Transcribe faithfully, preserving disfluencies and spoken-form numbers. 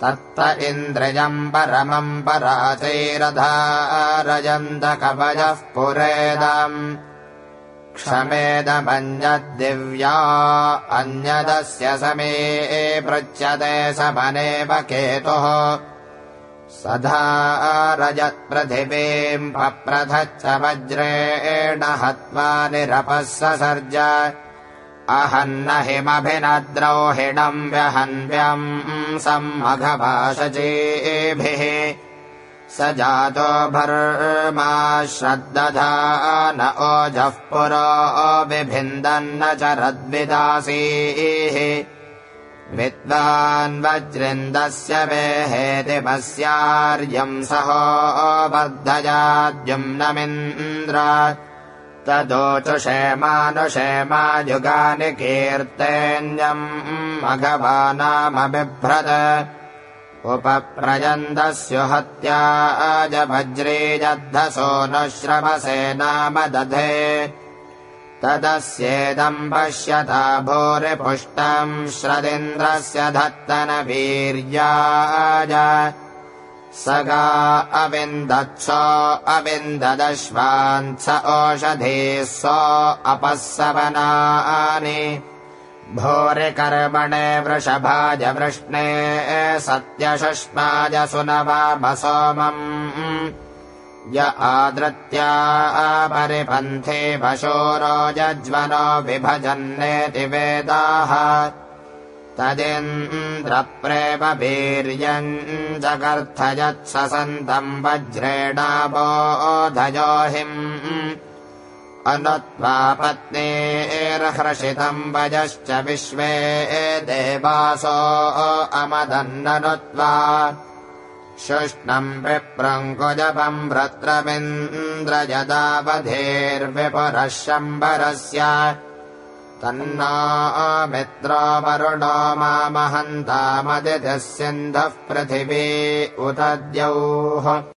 तत्त इन्द्रियम् परमम् पराचैरधारयन्त कवयः पुरेदम् क्षमेदमन्यद्दिव्या अन्यदस्य समे पृच्छ्यते समनेव केतुः सधारयत्पृथिवीम् पप्रथच्च वज्रेण हत्वा निरपः ससर्ज अहन्न हिमभिनद्रौहिणम् व्यहन्व्यम् सम्मघभाषचेभिः स जातो भर्मा श्रद्दधान ओजः पुरो बिभिन्दन्न चरद्विदासीः विद्वान् वज्रिन्दस्य वेहेतिपस्यार्यम् सहो वर्धयाद्युम्नमिन्द्र तदोचुषेमानुषेमायुगानि कीर्तेन्यम् मघवानामबिभ्रत उपप्रयन्दस्यु हत्याज वज्रीजद्धसो न श्रवसे नाम दधे तदस्येदम् पश्यता भूरिपुष्टम् श्रदिन्द्रस्य धत्तन वीर्याय सगा अविन्दत्सो अविन्ददश्वान्स ओषधीः सो अपःसवनानि भूरि कर्मणे वृषभाज वृष्णे सत्यशुष्माज सुनवामसोमम् य आदृत्या परिपन्थे भशोरो यज्वनो विभजन्नेति वेदाः तदिन्द्रप्रेम वीर्यम् जगर्थयत्ससन्तम् वज्रेणाबोधयोहिम् अनुत्वा पत्नीर्हर्षितम् वजश्च विश्वे देवासो अमदन्ननुत्वा शुष्णम् विप्रङ्कुजपम् भ्रत्रमिन्द्रयदावधेर्विपुरः शम्बरस्य तन्नो मित्रो वरुणो मामहन्तामदितिः सिन्धुः पृथिवी उत द्यौः।